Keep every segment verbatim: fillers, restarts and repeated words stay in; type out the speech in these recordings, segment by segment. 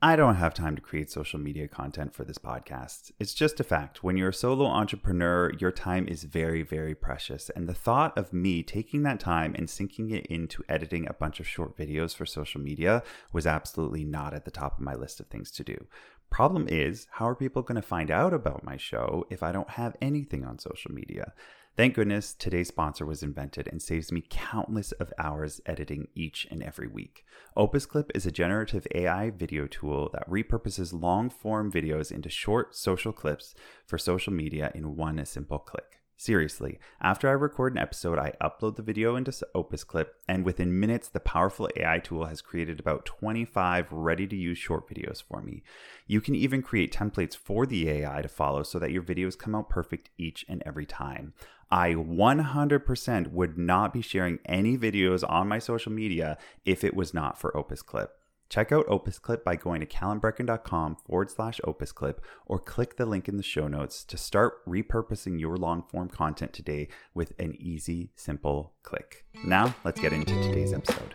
I don't have time to create social media content for this podcast. It's just a fact. When you're a solo entrepreneur, your time is very, very precious. And the thought of me taking that time and sinking it into editing a bunch of short videos for social media was absolutely not at the top of my list of things to do. Problem is, how are people going to find out about my show if I don't have anything on social media? Thank goodness today's sponsor was invented and saves me countless of hours editing each and every week. OpusClip is a generative A I video tool that repurposes long-form videos into short social clips for social media in one simple click. Seriously, after I record an episode, I upload the video into OpusClip, and within minutes, the powerful A I tool has created about twenty-five ready-to-use short videos for me. You can even create templates for the A I to follow so that your videos come out perfect each and every time. I one hundred percent would not be sharing any videos on my social media if it was not for OpusClip. Check out OpusClip by going to callenbrecken.com forward slash OpusClip or click the link in the show notes to start repurposing your long-form content today with an easy, simple click. Now, let's get into today's episode.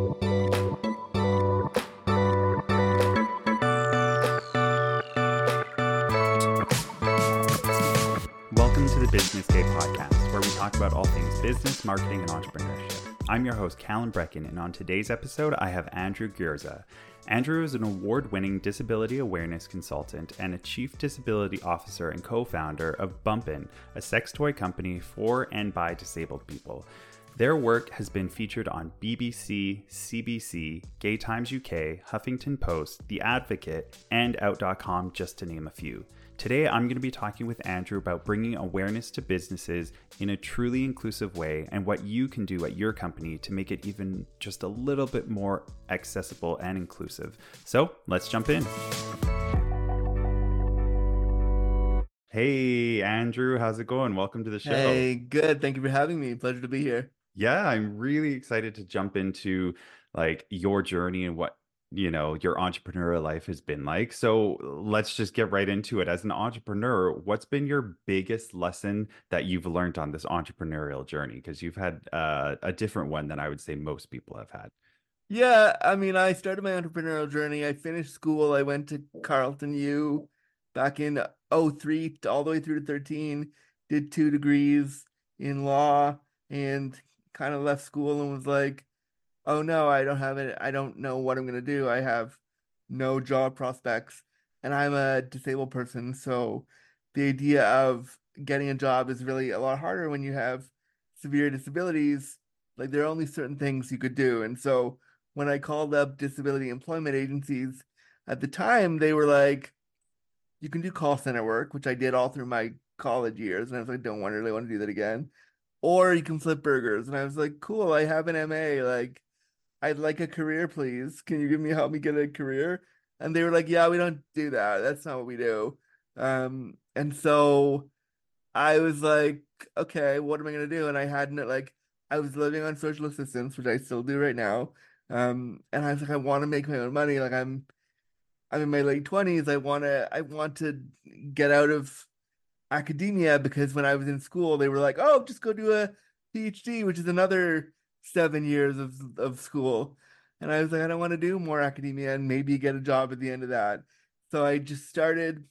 Welcome to the Business Day podcast, where we talk about all things business, marketing, and entrepreneurship. I'm your host, Callen Brecken, and on today's episode, I have Andrew Gurza. Andrew is an award-winning disability awareness consultant and a chief disability officer and co-founder of Bumpin', a sex toy company for and by disabled people. Their work has been featured on B B C, C B C, Gay Times U K, Huffington Post, The Advocate, and Out dot com, just to name a few. Today, I'm going to be talking with Andrew about bringing awareness to businesses in a truly inclusive way and what you can do at your company to make it even just a little bit more accessible and inclusive. So let's jump in. Hey, Andrew, how's it going? Welcome to the show. Hey, good. Thank you for having me. Pleasure to be here. Yeah, I'm really excited to jump into like your journey and what you know, your entrepreneurial life has been like. So let's just get right into it. As an entrepreneur, what's been your biggest lesson that you've learned on this entrepreneurial journey? Because you've had uh, a different one than I would say most people have had. Yeah, I mean, I started my entrepreneurial journey. I finished school. I went to Carleton U back in oh three to all the way through to thirteen, did two degrees in law, and kind of left school and was like, oh no, I don't have it. I don't know what I'm gonna do. I have no job prospects, and I'm a disabled person. So the idea of getting a job is really a lot harder when you have severe disabilities. Like there are only certain things you could do. And so when I called up disability employment agencies at the time, they were like, you can do call center work, which I did all through my college years. And I was like, don't want really want to do that again. Or you can flip burgers. And I was like, cool, I have an M A. Like, I'd like a career, please. Can you give me help me get a career? And they were like, yeah, we don't do that. That's not what we do. Um, and so I was like, okay, what am I gonna do? And I hadn't like I was living on social assistance, which I still do right now. Um, and I was like, I want to make my own money. Like I'm I'm in my late twenties. I wanna I want to get out of academia because when I was in school, they were like, oh, just go do a PhD, which is another seven years of of school. And I was like, I don't want to do more academia and maybe get a job at the end of that. So I just started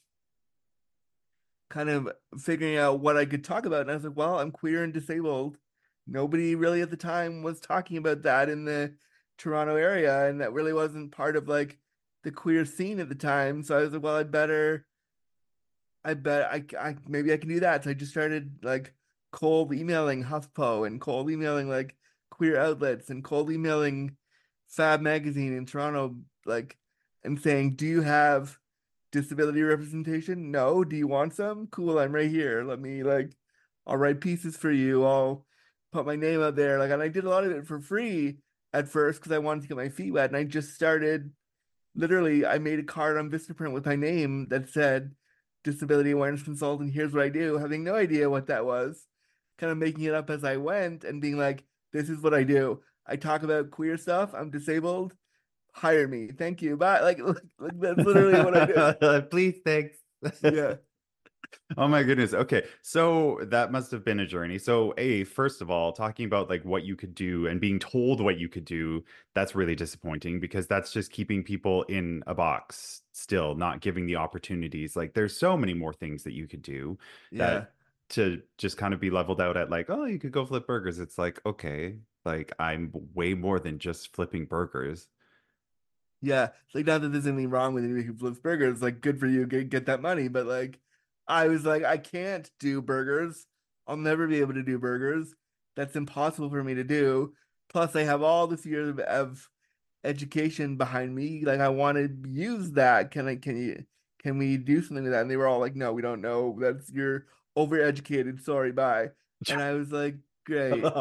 kind of figuring out what I could talk about. And I was like, well, I'm queer and disabled. Nobody really at the time was talking about that in the Toronto area. And that really wasn't part of like the queer scene at the time. So I was like, well, I better, I bet I, I maybe I can do that. So I just started like cold emailing HuffPo and cold emailing like queer outlets and cold emailing Fab Magazine in Toronto, like, and saying, do you have disability representation? No. Do you want some? Cool, I'm right here. Let me like, I'll write pieces for you. I'll put my name out there. Like, and I did a lot of it for free at first because I wanted to get my feet wet. And I just started, literally, I made a card on Vistaprint with my name that said, disability awareness consultant, here's what I do, having no idea what that was, kind of making it up as I went and being like, this is what I do. I talk about queer stuff. I'm disabled. Hire me. Thank you. Bye. Like, like, like that's literally what I do. Please, thanks. Yeah. Oh my goodness. Okay. So that must have been a journey. So, A, first of all, talking about like what you could do and being told what you could do, that's really disappointing because that's just keeping people in a box still, not giving the opportunities. Like there's so many more things that you could do that Yeah. to just kind of be leveled out at like, oh, you could go flip burgers. It's like, okay, like I'm way more than just flipping burgers. Yeah, it's like not that there's anything wrong with anybody who flips burgers. Like, good for you, get get that money. But like, I was like, I can't do burgers. I'll never be able to do burgers. That's impossible for me to do. Plus, I have all this years of, of education behind me. Like, I want to use that. Can I? Can you? Can we do something with that? And they were all like, No, we don't know. That's you're overeducated. Sorry, bye. And I was like, Great.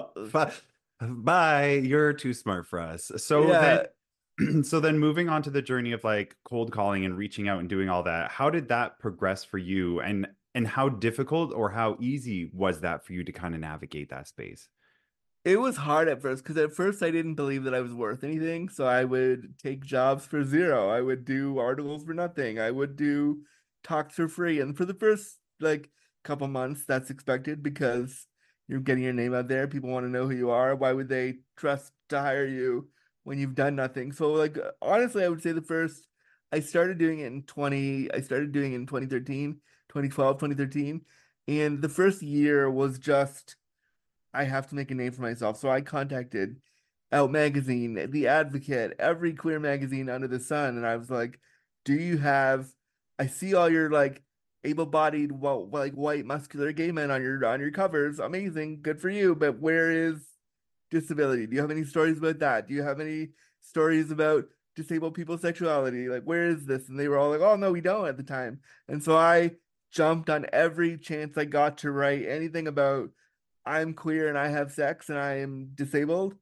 Bye. You're too smart for us. So then Yeah, so then moving on to the journey of like cold calling and reaching out and doing all that, how did that progress for you and and how difficult or how easy was that for you to kind of navigate that space? it was hard at first because at first I didn't believe that I was worth anything. So I would take jobs for zero. I would do articles for nothing. I would do talks for free. And for the first like couple months, that's expected because you're getting your name out there. People want to know who you are. Why would they trust to hire you when you've done nothing? So like honestly, I would say the first I started doing it in twenty, I started doing it in twenty thirteen, twenty twelve, twenty thirteen. And the first year was just I have to make a name for myself. So I contacted Out Magazine, The Advocate, every queer magazine under the sun, and I was like, "Do you have? I see all your like able-bodied, well, like white muscular gay men on your on your covers. Amazing, good for you. But where is disability? Do you have any stories about that? Do you have any stories about disabled people's sexuality? Like, where is this?" And they were all like, "Oh no, we don't" at the time. And so I jumped on every chance I got to write anything about I'm queer and I have sex and I am disabled.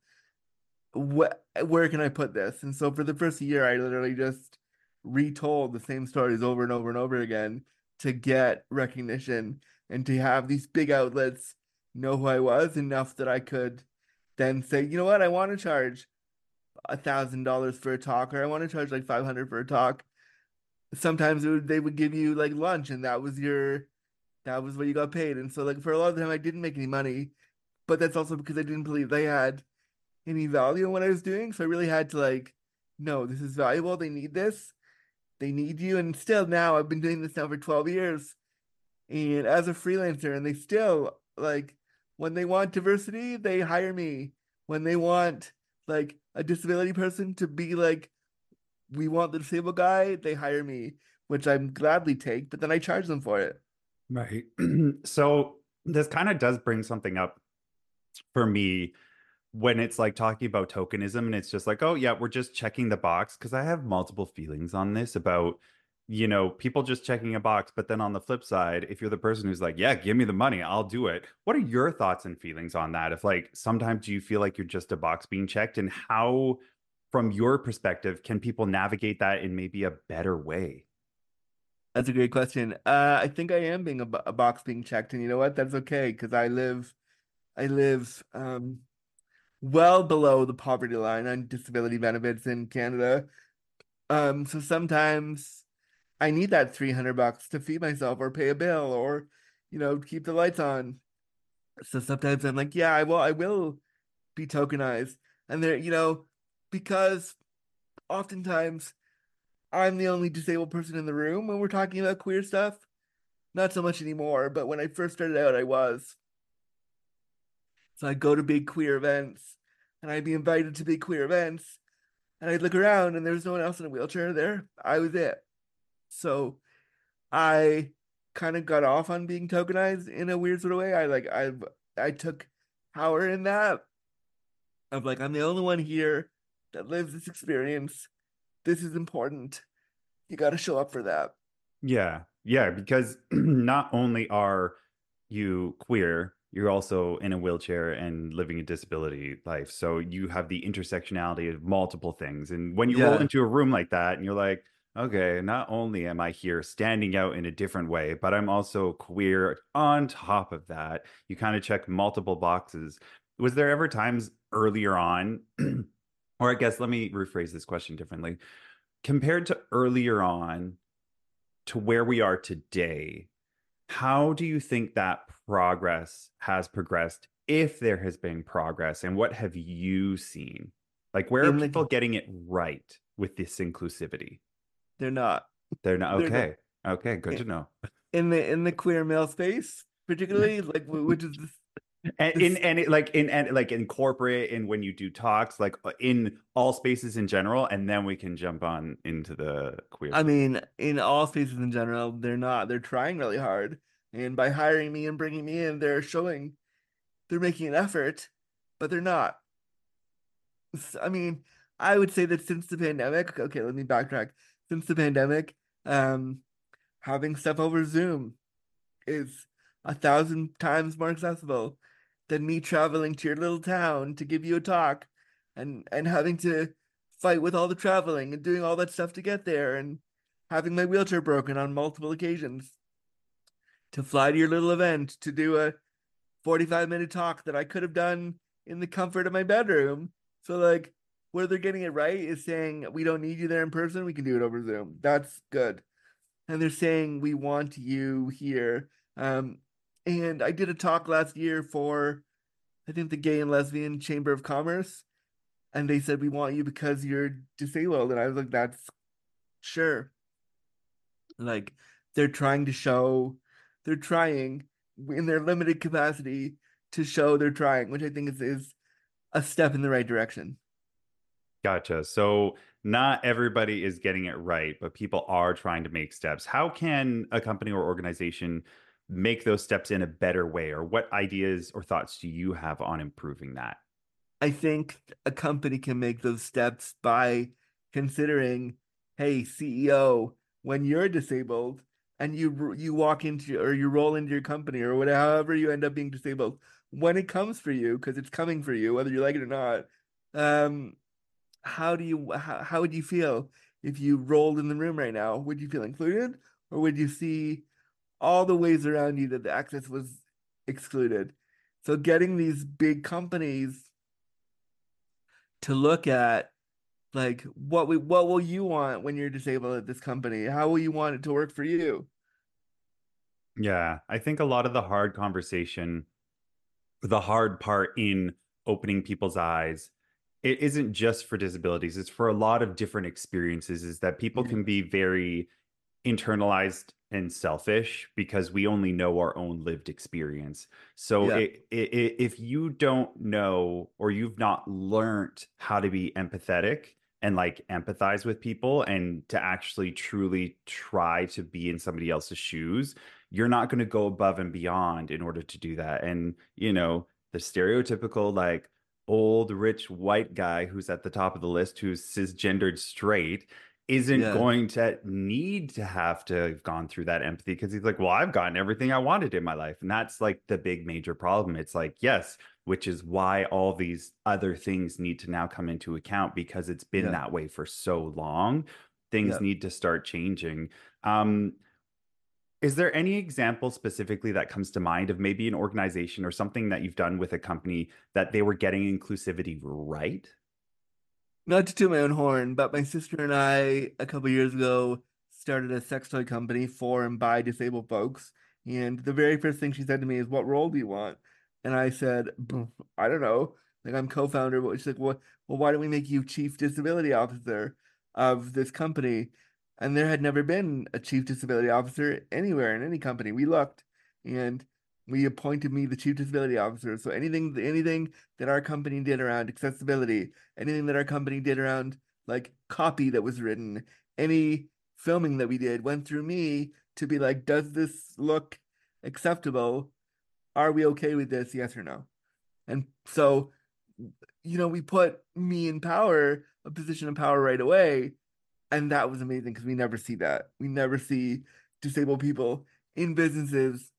What, where can I put this? And so for the first year, I literally just retold the same stories over and over and over again to get recognition and to have these big outlets know who I was enough that I could then say, you know what, I want to charge a thousand dollars for a talk, or I want to charge like five hundred for a talk. Sometimes it would, they would give you like lunch, and that was your that was what you got paid. And so like for a lot of the time, I didn't make any money, but that's also because I didn't believe they had any value in what I was doing. So I really had to like, no, this is valuable. They need this. They need you. And still now I've been doing this now for twelve years and as a freelancer, and they still like when they want diversity, they hire me. When they want like a disability person to be like, we want the disabled guy, they hire me, which I'm gladly take, but then I charge them for it. Right. So this kind of does bring something up for me when it's like talking about tokenism and it's just like, oh yeah, we're just checking the box because I have multiple feelings on this about, you know, people just checking a box. But then on the flip side, if you're the person who's like, yeah, give me the money, I'll do it. What are your thoughts and feelings on that? If like sometimes do you feel like you're just a box being checked and how, from your perspective, can people navigate that in maybe a better way? That's a great question. Uh, I think I am being a, bo- a box being checked, and you know what? That's okay because I live, I live um well below the poverty line on disability benefits in Canada. Um, so sometimes I need that three hundred bucks to feed myself or pay a bill or, you know, keep the lights on. So sometimes I'm like, yeah, I will, I will be tokenized. And there, you know, because oftentimes I'm the only disabled person in the room when we're talking about queer stuff. Not so much anymore, but when I first started out, I was. So I'd go to big queer events and I'd be invited to big queer events and I'd look around and there was no one else in a wheelchair there. I was it. So I kind of got off on being tokenized in a weird sort of way. I like I I took power in that of like I'm the only one here that lives this experience. This is important. You got to show up for that. Yeah. Yeah, because not only are you queer, you're also in a wheelchair and living a disability life. So you have the intersectionality of multiple things. And when you roll Yeah, into a room like that and you're like, okay, not only am I here standing out in a different way, but I'm also queer on top of that. You kind of check multiple boxes. Was there ever times earlier on, or I guess let me rephrase this question differently. Compared to earlier on, to where we are today, How do you think that progress has progressed, if there has been progress, and what have you seen? Like, where are In people the getting it right with this inclusivity? they're not. They're not They're not okay. Okay, good to know. in the in the queer male space, particularly like wh- which is this And in this and it, like in and like in corporate and when you do talks, like uh, in all spaces in general, and then we can jump on into the queer I space. mean, in all spaces in general, they're not. They're trying really hard. And by hiring me and bringing me in, they're showing they're making an effort, but they're not. S- I mean, I would say that since the pandemic, okay, let me backtrack. Since the pandemic, um, having stuff over Zoom is a thousand times more accessible than me traveling to your little town to give you a talk and and having to fight with all the traveling and doing all that stuff to get there and having my wheelchair broken on multiple occasions to fly to your little event to do a forty-five minute talk that I could have done in the comfort of my bedroom. So like where they're getting it right is saying we don't need you there in person, we can do it over Zoom. That's good. And they're saying we want you here. Um, and I did a talk last year for I think the Gay and Lesbian Chamber of Commerce, and they said we want you because you're disabled, and I was like, that's sure. Like they're trying to show, they're trying in their limited capacity to show they're trying, which I think is is a step in the right direction. Gotcha. So not everybody is getting it right, but people are trying to make steps. How can a company or organization make those steps in a better way? Or what ideas or thoughts do you have on improving that? I think a company can make those steps by considering, hey, C E O, when you're disabled and you you walk into or you roll into your company or whatever, however you end up being disabled, when it comes for you, because it's coming for you, whether you like it or not, um, how do you how, how would you feel if you rolled in the room right now? Would you feel included, or would you see all the ways around you that the access was excluded? So getting these big companies to look at like what we what will you want when you're disabled at this company? How will you want it to work for you? Yeah, I think a lot of the hard conversation, the hard part in opening people's eyes, it isn't just for disabilities, it's for a lot of different experiences, is that people Yeah. can be very internalized and selfish because we only know our own lived experience. So Yeah. it, it, it, if you don't know or you've not learned how to be empathetic and like empathize with people and to actually truly try to be in somebody else's shoes, you're not going to go above and beyond in order to do that. And, you know, the stereotypical like old rich white guy who's at the top of the list who's cisgendered straight isn't Yeah. going to need to have to have gone through that empathy because he's like, well, I've gotten everything I wanted in my life. And that's like the big major problem. It's like, yes, which is why all these other things need to now come into account because it's been Yeah. that way for so long. Things Yeah. need to start changing. Um, is there any example specifically that comes to mind of maybe an organization or something that you've done with a company that they were getting inclusivity right? Not to toot my own horn, but my sister and I a couple years ago started a sex toy company for and by disabled folks. And the very first thing she said to me is, "What role do you want?" And I said, "I don't know. Like I'm co-founder." But she's like, "What? Well, why don't we make you chief disability officer of this company?" And there had never been a chief disability officer anywhere in any company. We looked, and we appointed me the chief disability officer. So anything, anything that our company did around accessibility, anything that our company did around like copy that was written, any filming that we did went through me to be like, does this look acceptable? Are we okay with this? Yes or no? And so, you know, we put me in power, a position of power right away. And that was amazing because we never see that. We never see disabled people in businesses,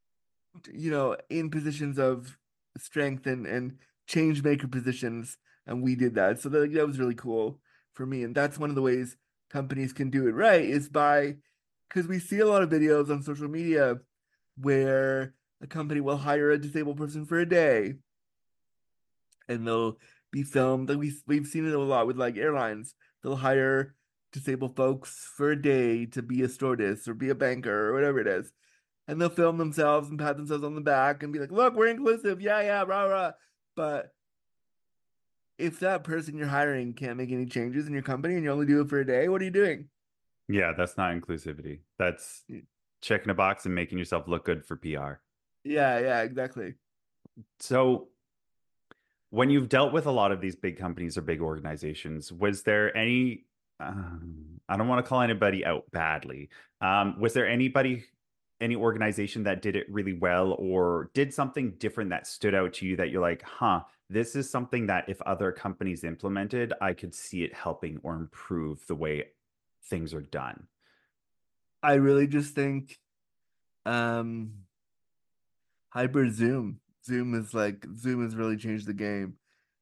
you know, in positions of strength and and change maker positions, and we did that. So that, that was really cool for me. And that's one of the ways companies can do it right is by because we see a lot of videos on social media where a company will hire a disabled person for a day and they'll be filmed. Like we we've seen it a lot with like airlines. They'll hire disabled folks for a day to be a stewardess or be a banker or whatever it is. and they'll film themselves and pat themselves on the back and be like, look, we're inclusive. Yeah, yeah, rah, rah. But if that person you're hiring can't make any changes in your company and you only do it for a day, what are you doing? Yeah, that's not inclusivity. That's checking a box and making yourself look good for P R. Yeah, yeah, exactly. So, when you've dealt with a lot of these big companies or big organizations, was there any, um, I don't want to call anybody out badly. Um, was there anybody, any organization that did it really well or did something different that stood out to you that you're like, huh, this is something that if other companies implemented, I could see it helping or improve the way things are done? I really just think um Hyper Zoom. Zoom is like Zoom has really changed the game.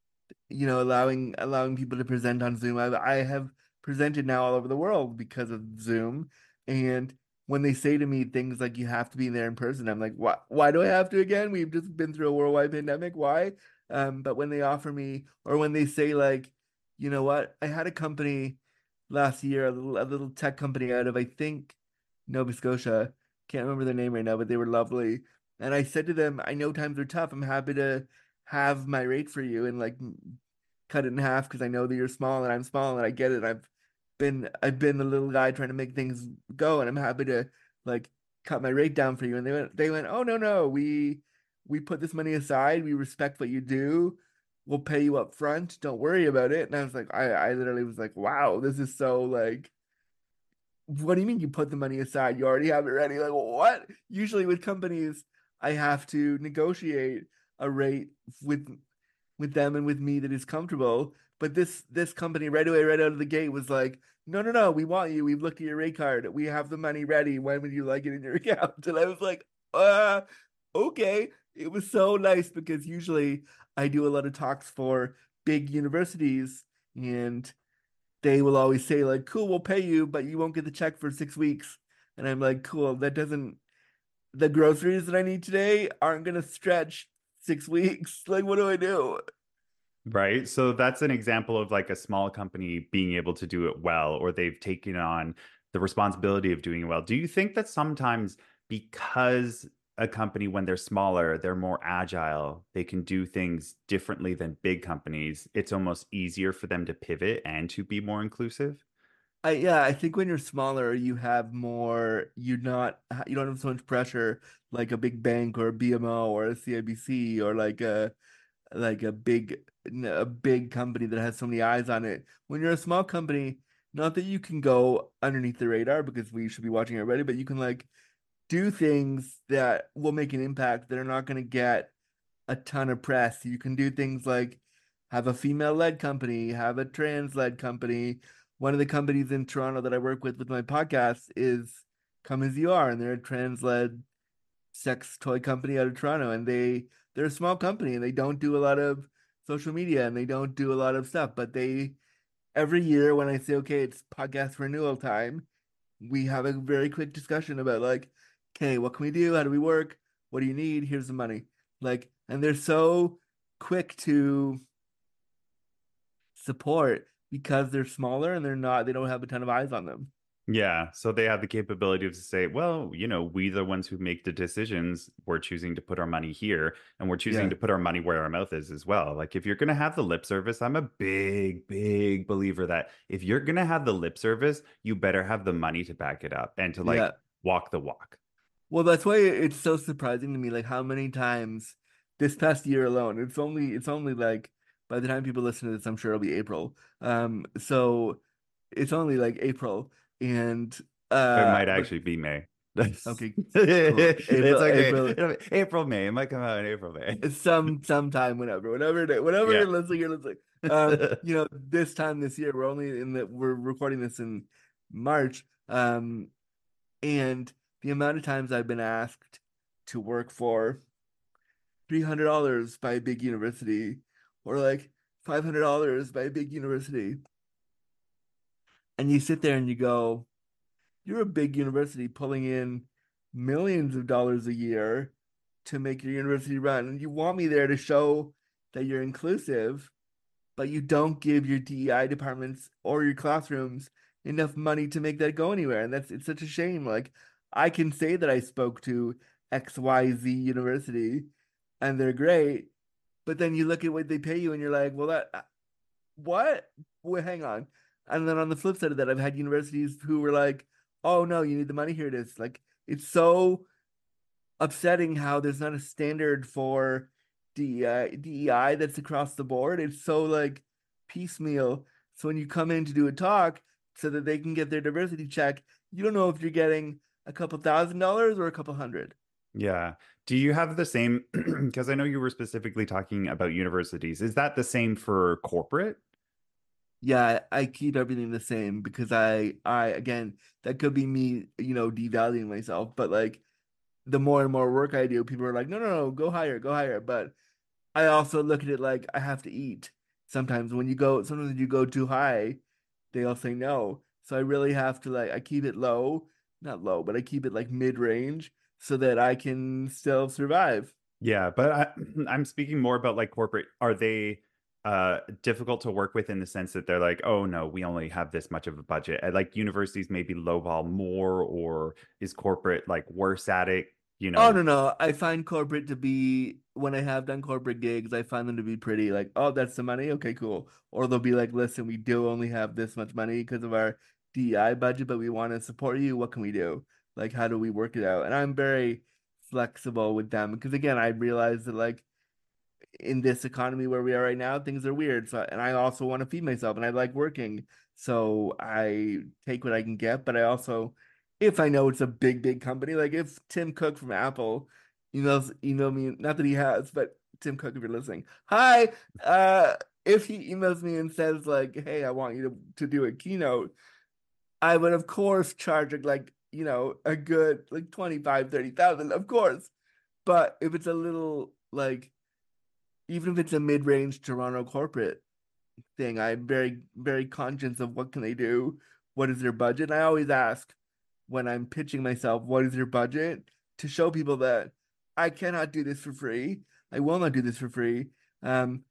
You know, allowing allowing people to present on Zoom. I I have presented now all over the world because of Zoom. And when they say to me things like you have to be there in person, I'm like, why why do I have to again? We've just been through a worldwide pandemic. Why? Um, but when they offer me or when they say like, you know what? I had a company last year, a little a little tech company out of I think Nova Scotia. Can't remember their name right now, but they were lovely. And I said to them, I know times are tough. I'm happy to have my rate for you and like cut it in half because I know that you're small and I'm small and I get it. I've been I've been the little guy trying to make things go and I'm happy to like cut my rate down for you. And they went they went, oh no, no, we we put this money aside. We respect what you do. We'll pay you up front. Don't worry about it. And I was like, I, I literally was like, wow, this is so like what do you mean you put the money aside? You already have it ready. Like, what? Usually with companies, I have to negotiate a rate with with them and with me that is comfortable. But this this company right away, right out of the gate, was like, no, no, no, we want you. We've looked at your rate card. We have the money ready. When would you like it in your account? And I was like, uh, okay. It was so nice because usually I do a lot of talks for big universities and they will always say like, "Cool, we'll pay you, but you won't get the check for six weeks." And I'm like, "Cool, that doesn't the groceries that I need today aren't gonna stretch six weeks. Like, what do I do?" Right. So that's an example of like a small company being able to do it well, or they've taken on the responsibility of doing it well. Do you think that sometimes because a company, when they're smaller, they're more agile, they can do things differently than big companies, it's almost easier for them to pivot and to be more inclusive? I yeah, I think when you're smaller, you have more. You're not. You don't have so much pressure like a big bank or a B M O or a C I B C or like a like a big a big company that has so many eyes on it. When you're a small company, not that you can go underneath the radar because we should be watching everybody, but you can like do things that will make an impact that are not going to get a ton of press. You can do things like have a female-led company, have a trans-led company. One of the companies in Toronto that I work with with my podcast is Come As You Are, and they're a trans-led sex toy company out of Toronto, and they they're a small company and they don't do a lot of social media and they don't do a lot of stuff, but they every year when I say okay, it's podcast renewal time, we have a very quick discussion about like, okay, what can we do? How do we work? What do you need? Here's the money. Like, and they're so quick to support because they're smaller and they're not, they don't have a ton of eyes on them. Yeah, so they have the capability to say, well, you know, we the ones who make the decisions, we're choosing to put our money here and we're choosing Yeah. to put our money where our mouth is as well. Like if you're going to have the lip service, I'm a big, big believer that if you're going to have the lip service, you better have the money to back it up and to like Yeah. walk the walk. Well, that's why it's so surprising to me, like how many times this past year alone, it's only it's only like by the time people listen to this, I'm sure it'll be April. Um, so it's only like April and It uh might but actually be May. okay, cool. It's April, okay. April, It'll be April, May. It might come out in April, May. some sometime whenever, whenever it- whenever Yeah. you're listening, you're listening. Um, you know, this time this year, we're only in the we're recording this in March. Um, and the amount of times I've been asked to work for three hundred dollars by a big university or like five hundred dollars by a big university. And you sit there and you go, you're a big university pulling in millions of dollars a year to make your university run. And you want me there to show that you're inclusive, but you don't give your D E I departments or your classrooms enough money to make that go anywhere. And that's it's such a shame. Like I can say that I spoke to X Y Z university and they're great, but then you look at what they pay you and you're like, well, that, uh, what? Wait, hang on. And then on the flip side of that, I've had universities who were like, oh no, you need the money, here it is. Like, it's so upsetting how there's not a standard for D E I, D E I that's across the board. It's so like piecemeal. So when you come in to do a talk so that they can get their diversity check, you don't know if you're getting a couple thousand dollars or a couple hundred. Yeah. Do you have the same? Because I know you were specifically talking about universities. Is that the same for corporate? Yeah, I keep everything the same because I I again, that could be me, you know, devaluing myself, but like the more and more work I do, people are like, no, no, no, go higher, go higher. But I also look at it like I have to eat. Sometimes when you go, sometimes when you go too high, they'll say no. So I really have to like I keep it low, not low, but I keep it like mid-range so that I can still survive. Yeah, but I, I'm speaking more about like corporate. Are they uh difficult to work with in the sense that they're like, oh no, we only have this much of a budget. And like universities maybe lowball more, or is corporate like worse at it? You Oh know, no, no. I find corporate to be when I have done corporate gigs, I find them to be pretty like, oh, that's the money. Okay, cool. Or they'll be like, listen, we do only have this much money because of our D E I budget, but we want to support you. What can we do? Like, how do we work it out? And I'm very flexible with them because again, I realize that like in this economy where we are right now, things are weird. So, and I also want to feed myself and I like working. So I take what I can get, but I also, if I know it's a big, big company, like if Tim Cook from Apple emails, email me, not that he has, but Tim Cook, if you're listening, hi, uh, if he emails me and says like, hey, I want you to, to do a keynote, I would of course charge like, you know, a good like twenty-five, thirty thousand, of course. But if it's a little like even if it's a mid-range Toronto corporate thing, I'm very, very conscious of what can they do, what is their budget. And I always ask when I'm pitching myself, what is your budget to show people that I cannot do this for free. I will not do this for free. Um,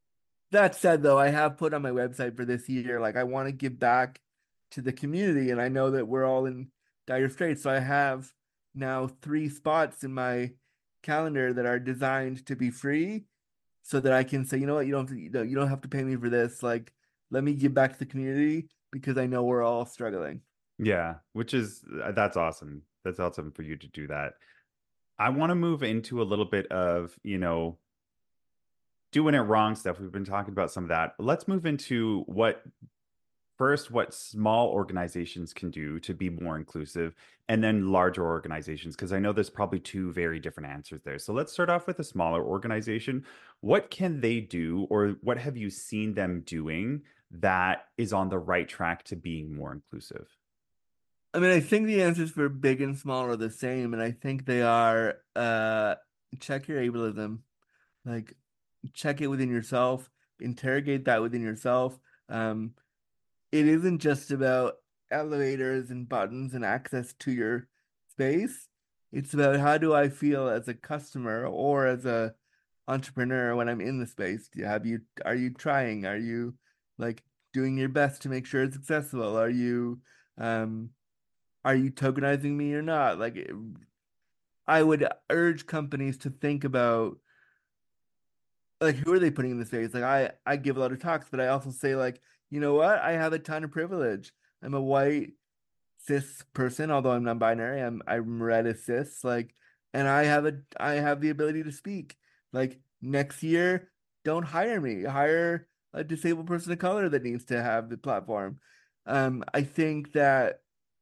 that said, though, I have put on my website for this year, like I want to give back to the community, and I know that we're all in dire straits. So I have now three spots in my calendar that are designed to be free so that I can say, you know what, you don't have to, you don't, you don't have to pay me for this. Like, let me give back to the community because I know we're all struggling. yeah, which is uh, that's awesome. That's awesome for you to do that. I want to move into a little bit of, you know, doing it wrong stuff. We've been talking about some of that. Let's move into what first what small organizations can do to be more inclusive, and then larger organizations, because I know there's probably two very different answers there. So let's start off with a smaller organization. What can they do, or what have you seen them doing that is on the right track to being more inclusive? I mean, I think the answers for big and small are the same, and I think they are uh check your ableism. Like check it within yourself, interrogate that within yourself. Um, it isn't just about elevators and buttons and access to your space. It's about how do I feel as a customer or as a entrepreneur when I'm in the space. Do you have you are you trying? Are you like doing your best to make sure it's accessible? Are you um are you tokenizing me or not? Like I would urge companies to think about like who are they putting in the space? Like I I give a lot of talks, but I also say like, you know what? I have a ton of privilege. I'm a white cis person, although I'm non-binary. I'm I'm read as cis, like, and I have a I have the ability to speak. Like next year, don't hire me. Hire a disabled person of color that needs to have the platform. Um, I think that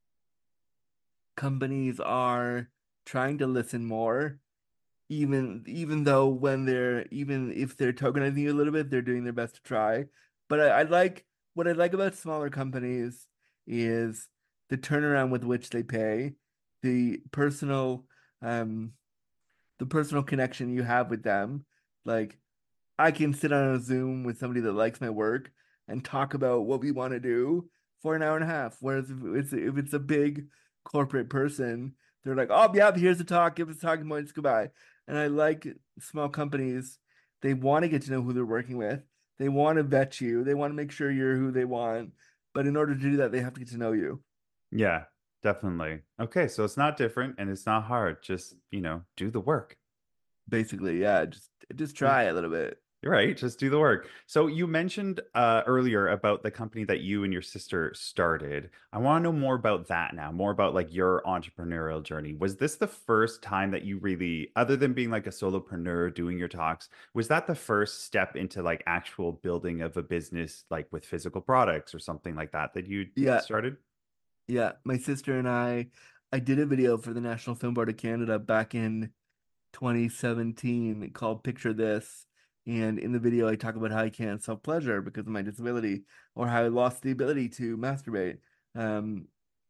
companies are trying to listen more even even though when they're even if they're tokenizing you a little bit, they're doing their best to try. But I, I like what I like about smaller companies is the turnaround with which they pay, the personal um the personal connection you have with them. Like I can sit on a Zoom with somebody that likes my work and talk about what we want to do for an hour and a half. Whereas if it's if it's a big corporate person, they're like, "Oh, yeah, here's the talk. Give us talking points. Goodbye." And I like small companies. They want to get to know who they're working with. They want to vet you. They want to make sure you're who they want. But in order to do that, they have to get to know you. Yeah, Definitely. Okay, so it's not different and it's not hard. Just, you know, do the work. Basically, yeah, just just Yeah. try a little bit. You're right. Just do the work. So you mentioned uh, earlier about the company that you and your sister started. I want to know more about that now, more about like your entrepreneurial journey. Was this the first time that you really, other than being like a solopreneur doing your talks, was that the first step into like actual building of a business, like with physical products or something like that that you Yeah, started? yeah. My sister and I, I did a video for the National Film Board of Canada back in twenty seventeen called Picture This. And in the video, I talk about how I can't self-pleasure because of my disability, or how I lost the ability to masturbate. Um,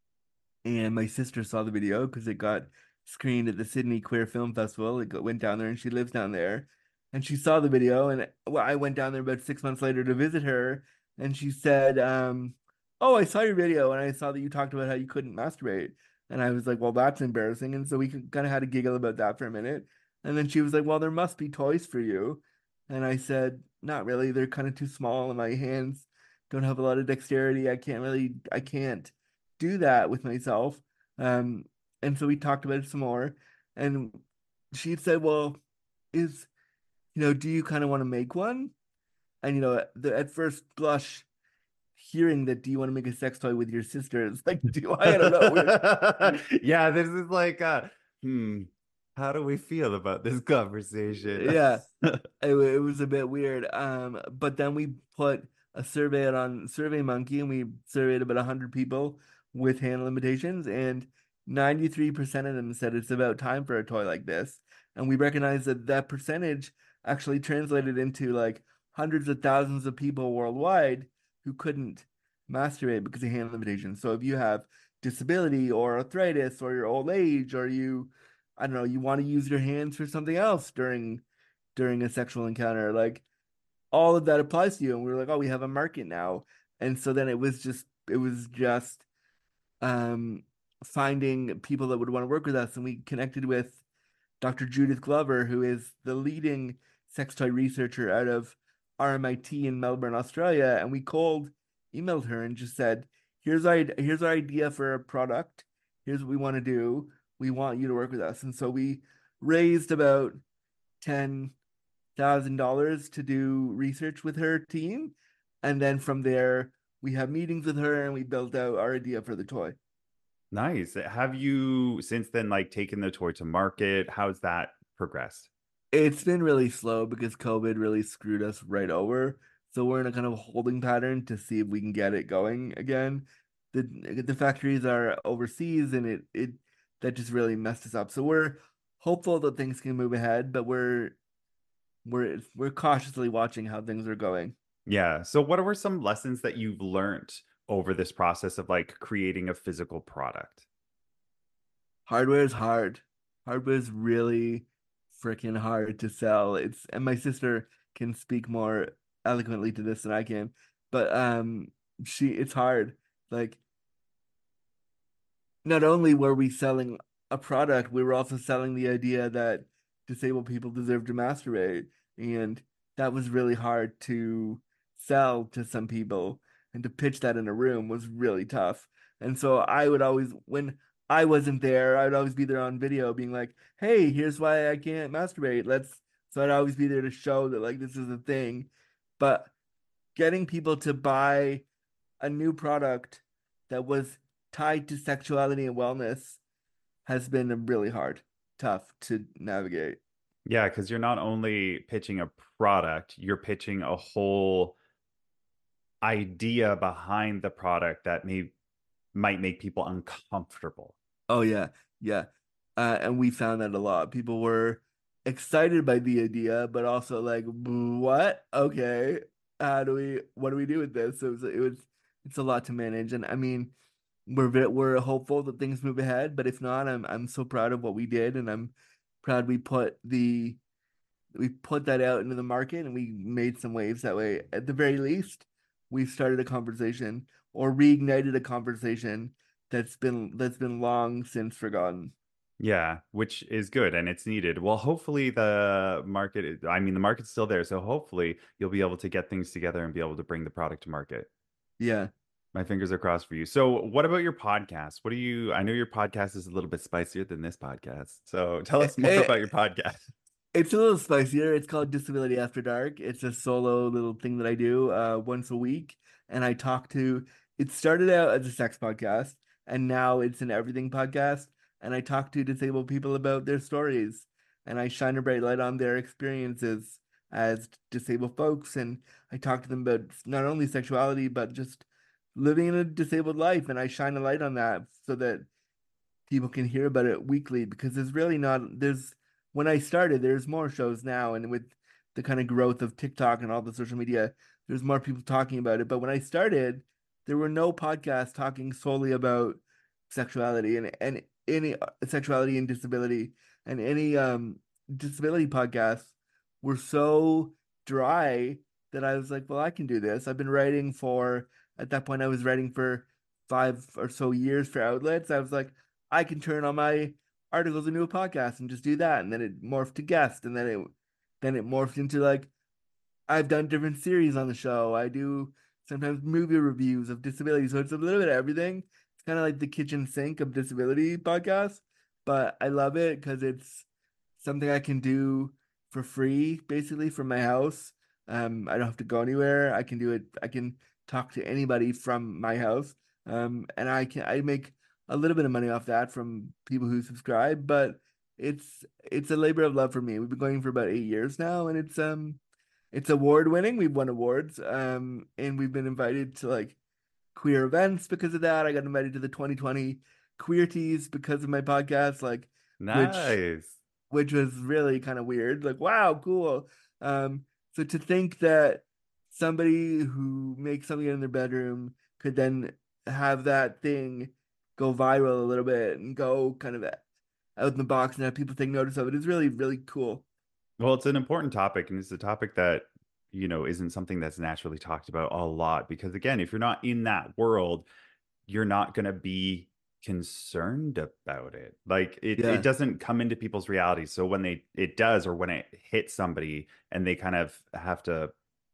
and my sister saw the video because it got screened at the Sydney Queer Film Festival. It got, went down there, and she lives down there. And she saw the video, and well, I went down there about six months later to visit her, and she said, um, "Oh, I saw your video, and I saw that you talked about how you couldn't masturbate." And I was like, "Well, that's embarrassing." And so we kind of had a giggle about that for a minute. And then she was like, "Well, there must be toys for you." And I said, "Not really. They're kind of too small, and my hands don't have a lot of dexterity. I can't really, I can't do that with myself." Um, and so we talked about it some more, and she said, "Well, is you know, do you kind of want to make one?" And you know, the, at first blush, hearing that, "Do you want to make a sex toy with your sister?" It's like, do I? I don't know. We're, Yeah, this is like, uh, hmm, how do we feel about this conversation? yeah, it, it was a bit weird. Um, but then we put a survey out on SurveyMonkey, and we surveyed about one hundred people with hand limitations, and ninety-three percent of them said it's about time for a toy like this. And we recognize that that percentage actually translated into like hundreds of thousands of people worldwide who couldn't masturbate because of hand limitations. So if you have disability or arthritis or your old age, or you, I don't know, you want to use your hands for something else during during a sexual encounter, like all of that applies to you. And we were like, oh, we have a market now. And so then it was just it was just um finding people that would want to work with us. And we connected with Doctor Judith Glover, who is the leading sex toy researcher out of R M I T in Melbourne, Australia. And we cold emailed her and just said, here's our here's our idea for a product. Here's what we want to do. We want you to work with us. And so we raised about ten thousand dollars to do research with her team, and then from there we have meetings with her, and we built out our idea for the toy. Nice. Have you since then like taken the toy to market? How's that progressed? It's been really slow because COVID really screwed us right over. So we're in a kind of holding pattern to see if we can get it going again. The the factories are overseas, and it it that just really messed us up. So we're hopeful that things can move ahead, but we're we're we're cautiously watching how things are going. Yeah. So what were some lessons that you've learned over this process of like creating a physical product? Hardware is hard. Hardware is really freaking hard to sell. It's and my sister can speak more eloquently to this than I can, but um, she it's hard. Like, not only were we selling a product, we were also selling the idea that disabled people deserve to masturbate, and that was really hard to sell to some people, and to pitch that in a room was really tough. And so I would always, when I wasn't there, I would always be there on video being like, "Hey, here's why I can't masturbate. Let's," so I'd always be there to show that like this is a thing. But getting people to buy a new product that was tied to sexuality and wellness has been really hard, tough to navigate. Yeah, because you're not only pitching a product, you're pitching a whole idea behind the product that may might make people uncomfortable. Oh yeah, yeah. Uh, and we found that a lot. People were excited by the idea, but also like, what? Okay, how do we? What do we do with this? So it was, it was, it's a lot to manage. And I mean, we're ve- we're hopeful that things move ahead, but if not, I'm I'm so proud of what we did, and I'm proud we put the we put that out into the market, and we made some waves that way. At the very least, we've started a conversation, or reignited a conversation that's been that's been long since forgotten. Yeah, which is good and it's needed. Well, hopefully the market, is- I mean, the market's still there. So hopefully you'll be able to get things together and be able to bring the product to market. Yeah. My fingers are crossed for you. So, what about your podcast? What do you? I know your podcast is a little bit spicier than this podcast. So, tell It, us more about your it, podcast. it's a little spicier. It's called Disability After Dark. It's a solo little thing that I do uh, once a week, and I talk to. It started out as a sex podcast, and now it's an everything podcast. And I talk to disabled people about their stories, and I shine a bright light on their experiences as disabled folks, and I talk to them about not only sexuality but just living in a disabled life, and I shine a light on that so that people can hear about it weekly because there's really not there's when I started, there's more shows now, and with the kind of growth of TikTok and all the social media, there's more people talking about it. But when I started, there were no podcasts talking solely about sexuality and and any uh, sexuality and disability, and any um disability podcasts were so dry that I was like, well, I can do this. I've been writing for at that point I was writing for five or so years for outlets. I was like, I can turn all my articles into a podcast and just do that. And then it morphed to guest, and then it then it morphed into like I've done different series on the show. I do sometimes movie reviews of disability. So it's a little bit of everything. It's kind of like the kitchen sink of disability podcasts, but I love it because it's something I can do for free, basically from my house. Um, I don't have to go anywhere. I can do it. I can talk to anybody from my house. Um, and I can I make a little bit of money off that from people who subscribe, but it's it's a labor of love for me. We've been going for about eight years now, and it's um it's award winning. We've won awards, um, and we've been invited to like queer events because of that. I got invited to the twenty twenty Queer Teas because of my podcast, like which Nice. which was really kind of weird. Like, wow, cool. Um, so to think that somebody who makes something in their bedroom could then have that thing go viral a little bit and go kind of out in the box and have people take notice of it is really, really cool. Well, it's an important topic, and it's a topic that, you know, isn't something that's naturally talked about a lot because, again, if you're not in that world, you're not going to be concerned about it. Like it it Yeah. doesn't come into people's realities. So when they it does, or when it hits somebody and they kind of have to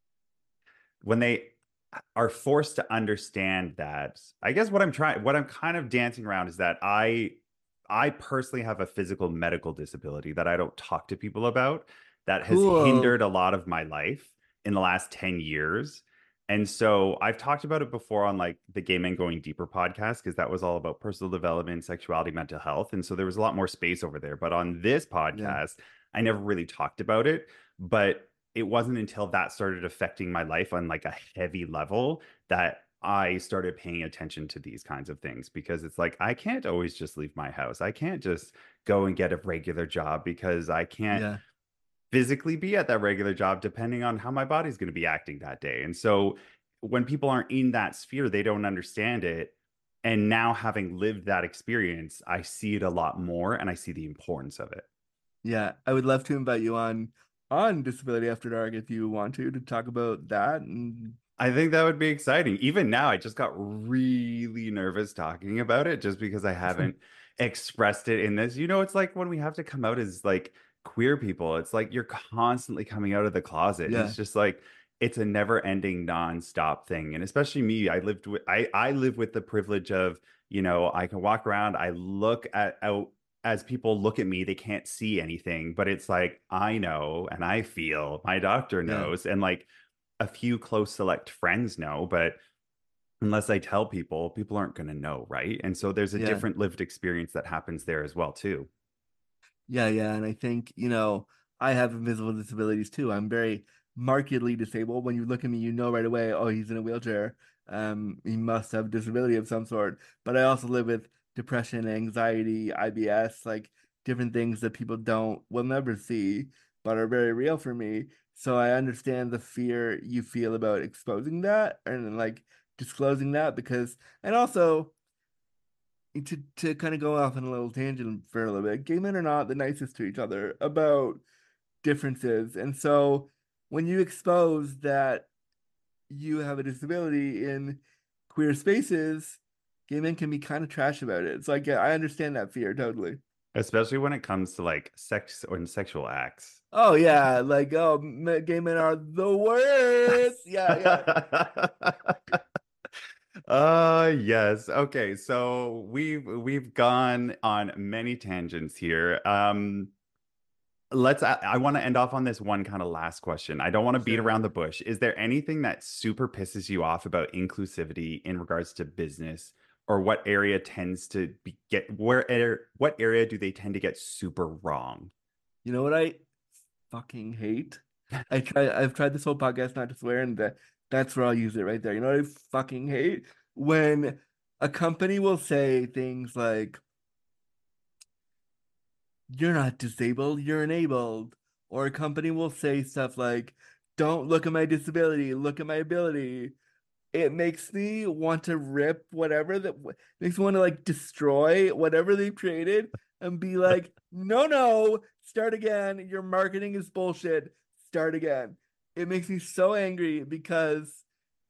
when they are forced to understand that, I guess what I'm trying what I'm kind of dancing around is that I I personally have a physical medical disability that I don't talk to people about that has Cool. hindered a lot of my life in the last ten years. And so I've talked about it before on like the Gay Men Going Deeper podcast, because that was all about personal development, sexuality, mental health. And so there was a lot more space over there. But on this Yeah. podcast, I never really talked about it. But it wasn't until that started affecting my life on like a heavy level that I started paying attention to these kinds of things, because it's like I can't always just leave my house. I can't just go and get a regular job because I can't Yeah. physically be at that regular job depending on how my body's going to be acting that day. And so when people aren't in that sphere, they don't understand it. And now, having lived that experience, I see it a lot more and I see the importance of it. Yeah. I would love to invite you on on Disability After Dark if you want to to talk about that. And I think that would be exciting. Even now, I just got really nervous talking about it just because I haven't expressed it in this. You know, it's like when we have to come out as like queer people, it's like you're constantly coming out of the closet. And yeah. it's just like it's a never-ending, non-stop thing. And especially me, I lived with I I live with the privilege of, you know, I can walk around, I look at out as people look at me, they can't see anything, but it's like I know and I feel, my doctor Yeah. knows, and like a few close select friends know, but unless I tell people, people aren't going to know, right? And so there's a Yeah. different lived experience that happens there as well, too. Yeah, yeah. And I think, you know, I have invisible disabilities too. I'm very markedly disabled. When you look at me, you know right away, oh, he's in a wheelchair. Um, he must have disability of some sort. But I also live with depression, anxiety, I B S, like different things that people don't will never see, but are very real for me. So I understand the fear you feel about exposing that and like disclosing that because, and also to to kind of go off on a little tangent for a little bit, gay men are not the nicest to each other about differences. And so when you expose that you have a disability in queer spaces, gay men can be kind of trash about it. It's like, yeah, I understand that fear totally. Especially when it comes to like sex or sexual acts. Oh yeah, like oh, gay men are the worst. Yeah, yeah. Uh yes. Okay. So we've we've gone on many tangents here. Um let's I, I want to end off on this one kind of last question. I don't want to beat Sure. around the bush. Is there anything that super pisses you off about inclusivity in regards to business, or what area tends to be get where air, what area do they tend to get super wrong? You know what I fucking hate? I try I've tried this whole podcast not to swear, and that that's where I'll use it right there. You know what I fucking hate? When a company will say things like, "You're not disabled, you're enabled," or a company will say stuff like, "Don't look at my disability, look at my ability." It makes me want to rip whatever that makes me want to like destroy whatever they've created and be like, no, no, start again. Your marketing is bullshit. Start again. It makes me so angry because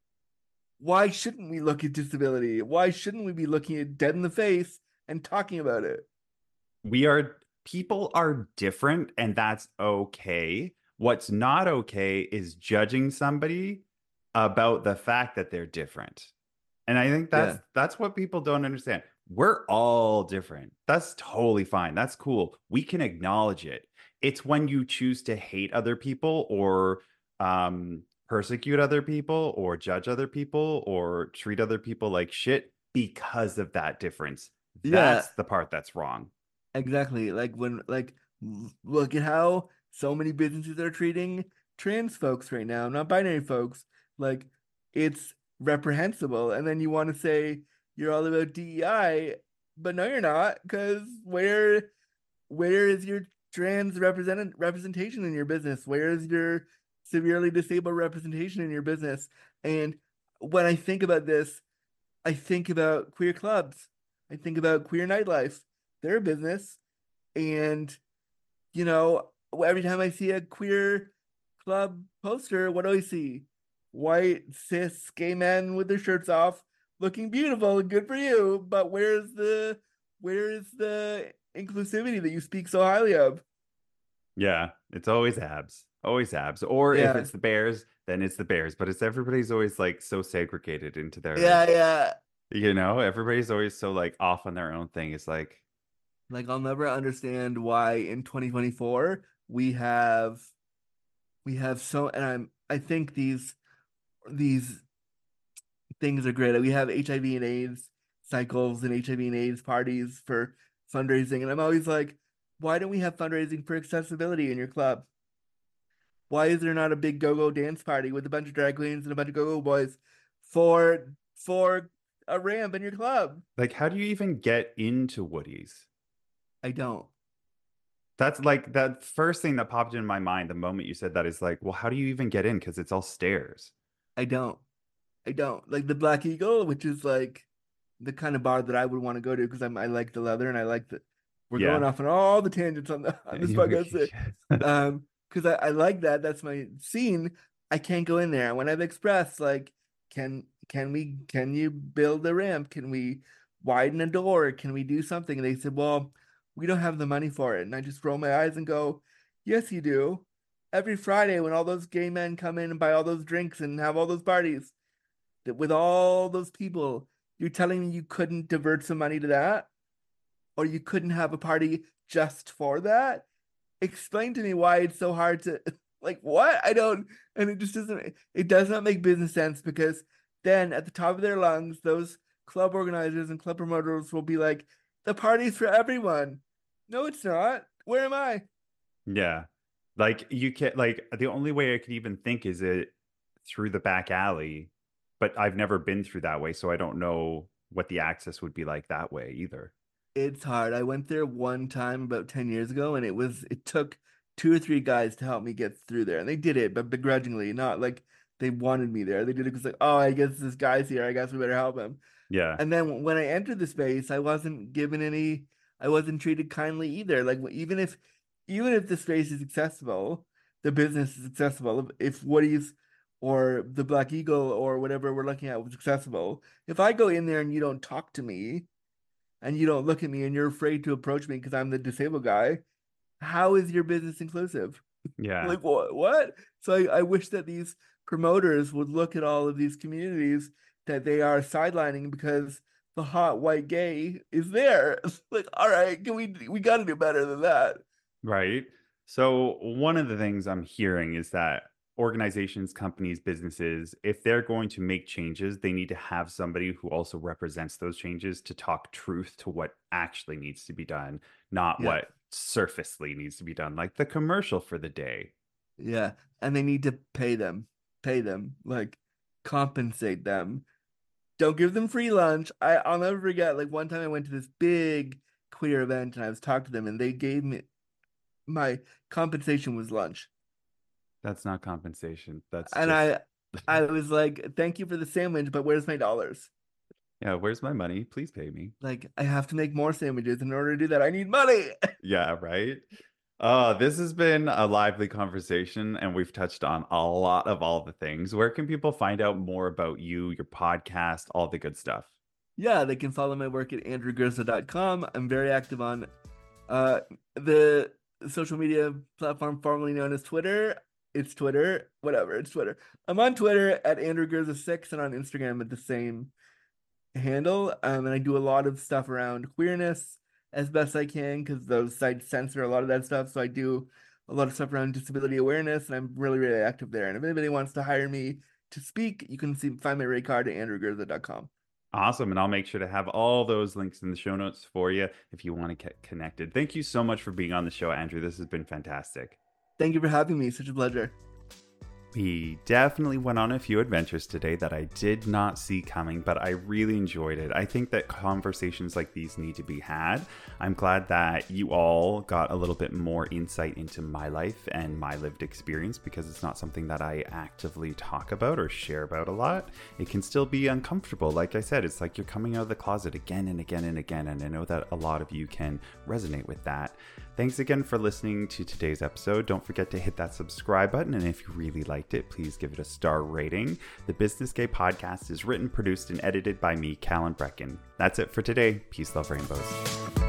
why shouldn't we look at disability? Why shouldn't we be looking it dead in the face and talking about it? We are People are different, and that's okay. What's not okay is judging somebody about the fact that they're different. And I think that's Yeah. that's what people don't understand. We're all different. That's totally fine. That's cool. We can acknowledge it. It's when you choose to hate other people, or um, persecute other people, or judge other people, or treat other people like shit because of that difference. Yeah, That's the part that's wrong. exactly. Like when like look at how so many businesses are treating trans folks right now, not binary folks. Like it's reprehensible. And then you want to say you're all about D E I, but no, you're not, because where where is your trans represent representation in your business? Where is your severely disabled representation in your business? And when I think about this, I think about queer clubs. I think about queer nightlife. They're a business. And, you know, every time I see a queer club poster, what do I see? White, cis, gay men with their shirts off, looking beautiful and good for you. But where's the where is the inclusivity that you speak so highly of? Yeah, it's always abs. Always abs. Or if Yeah. it's the Bears, then it's the Bears. But it's everybody's always like so segregated into their, Yeah, yeah. you know, everybody's always so like off on their own thing. It's like, Like I'll never understand why in twenty twenty-four we have we have so and I'm I think these these things are great. We have H I V and AIDS cycles and H I V and AIDS parties for fundraising. And I'm always like, why don't we have fundraising for accessibility in your club? Why is there not a big go-go dance party with a bunch of drag queens and a bunch of go-go boys for for a ramp in your club? like, how do you even get into Woody's? I don't. That's like that first thing that popped in my mind the moment you said that is like, well, how do you even get in? Because it's all stairs. I don't. I don't. Like the Black Eagle, which is like the kind of bar that I would want to go to because I'm I like the leather and I like the we're going Yeah. off on all the tangents on the on this podcast. Um, because I, I like that. That's my scene. I can't go in there. When I've expressed like, can can we can you build a ramp? Can we widen a door? Can we do something? And they said, well, we don't have the money for it. And I just roll my eyes and go, yes, you do. Every Friday when all those gay men come in and buy all those drinks and have all those parties, that with all those people, you're telling me you couldn't divert some money to that? Or you couldn't have a party just for that? Explain to me why it's so hard to like what? I don't and it just doesn't it does not make business sense because then at the top of their lungs, those club organizers and club promoters will be like, the party's for everyone. No, it's not. Where am I? Yeah. Like you can't like the only way I could even think is it through the back alley, but I've never been through that way, so I don't know what the access would be like that way either. It's hard. I went there one time about ten years ago and it was it took two or three guys to help me get through there. And they did it, but begrudgingly, not like they wanted me there. They did it because like, oh, I guess this guy's here. I guess we better help him. Yeah. And then when I entered the space, I wasn't given any, I wasn't treated kindly either. Like even if even if the space is accessible, the business is accessible. If Woody's or the Black Eagle or whatever we're looking at was accessible, if I go in there and you don't talk to me and you don't look at me and you're afraid to approach me because I'm the disabled guy, how is your business inclusive? Yeah. Like what? What? So I, I wish that these promoters would look at all of these communities that they are sidelining because the hot white gay is there. It's like, all right, can we we got to do better than that. Right. So, one of the things I'm hearing is that organizations, companies, businesses, if they're going to make changes, they need to have somebody who also represents those changes to talk truth to what actually needs to be done, not Yeah. what surfacely needs to be done, like the commercial for the day. Yeah. And they need to pay them, pay them, like compensate them. Don't give them free lunch. I, I'll never forget, like one time I went to this big queer event and I was talking to them and they gave me my compensation was lunch. That's not compensation. That's And just, I I was like, thank you for the sandwich, but where's my dollars? yeah, where's my money? Please pay me. Like, I have to make more sandwiches. In order to do that, I need money. Yeah, right. Uh, this has been a lively conversation, and we've touched on a lot of all the things. Where can people find out more about you, your podcast, all the good stuff? Yeah, they can follow my work at andrew gurza dot com. I'm very active on uh the social media platform formerly known as Twitter. It's Twitter, whatever, it's Twitter. I'm on Twitter at andrew gurza six and on Instagram at the same handle. Um, and I do a lot of stuff around queerness as best I can because those sites censor a lot of that stuff. So I do a lot of stuff around disability awareness, and I'm really, really active there. And if anybody wants to hire me to speak, you can see find my rate card at andrew gurza dot com. Awesome. And I'll make sure to have all those links in the show notes for you if you want to get connected. Thank you so much for being on the show, Andrew. This has been fantastic. Thank you for having me. Such a pleasure. We definitely went on a few adventures today that I did not see coming, but I really enjoyed it. I think that conversations like these need to be had. I'm glad that you all got a little bit more insight into my life and my lived experience because it's not something that I actively talk about or share about a lot. It can still be uncomfortable. Like I said, it's like you're coming out of the closet again and again and again, and I know that a lot of you can resonate with that. Thanks again for listening to today's episode. Don't forget to hit that subscribe button, and if you really liked it, please give it a star rating. The Business Gay Podcast is written, produced, and edited by me, Callan Brecken. That's it for today. Peace, love, rainbows.